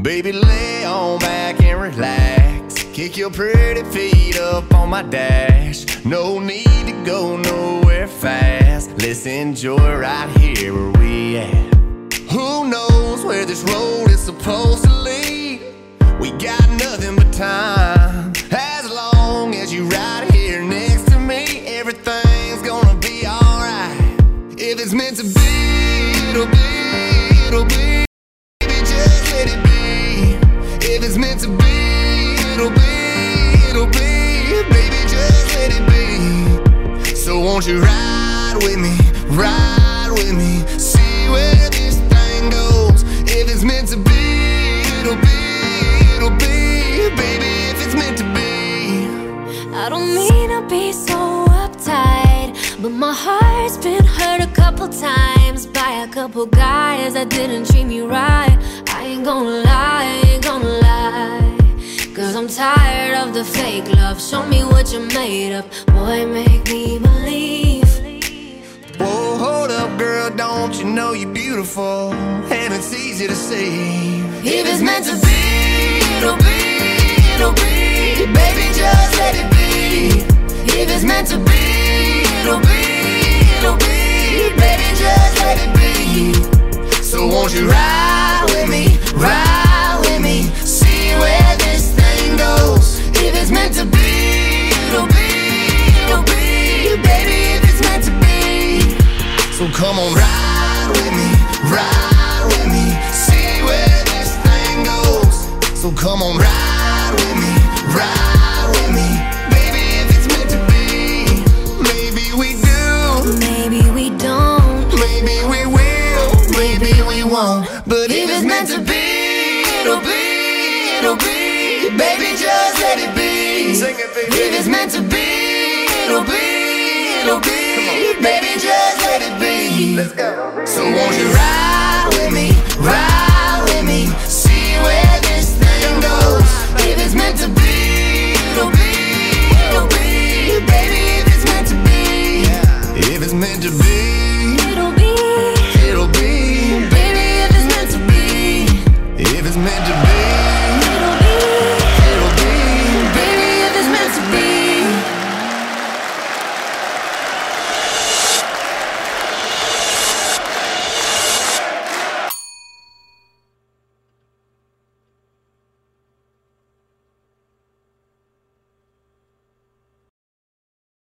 Baby, lay on back and relax. Kick your pretty feet up on my dash. No need to go nowhere fast. Let's enjoy right here where we at. Who knows where this road is supposed to lead? We got nothing but time. As long as you right here next to me, everything's gonna be alright. If it's meant to be, it'll be, it'll be. Baby, just let it be. If it's meant to be, it'll be, it'll be. Baby, just let it be. So won't you ride with me, ride with me, see where this thing goes. If it's meant to be, it'll be, it'll be. Baby, if it's meant to be. I don't mean to be so uptight, but my heart's been hurt a couple times by a couple guys that didn't treat me right. I ain't gonna lie, I ain't gonna lie, 'cause I'm tired of the fake love. Show me what you're made of, boy, make me believe. Whoa, hold up, girl, don't you know you're beautiful? And it's easy to see. If it's meant to be, it'll be, it'll be. Baby, just let it be. If it's meant to be, it'll be, it'll be. Baby, just let it be. So won't you ride with me, ride with me, see where this thing goes. If it's meant to be, it'll be, it'll be. Baby, if it's meant to be. So come on, ride with me, ride with me, see where this thing goes. So come on, ride with me, ride with me. Baby, if it's meant to be, maybe we do, Maybe we don't, maybe we will, maybe we won't. But if it's meant to be, it'll be, it'll be. Baby, just let it be. Sing it, baby. If it's meant to be, it'll be, it'll be. Baby, just let it be. Let's go. So won't you ride with me, ride with me, see where this thing goes. If it's meant to be, it'll be, it'll be. Baby, if it's meant to be, if it's meant to be.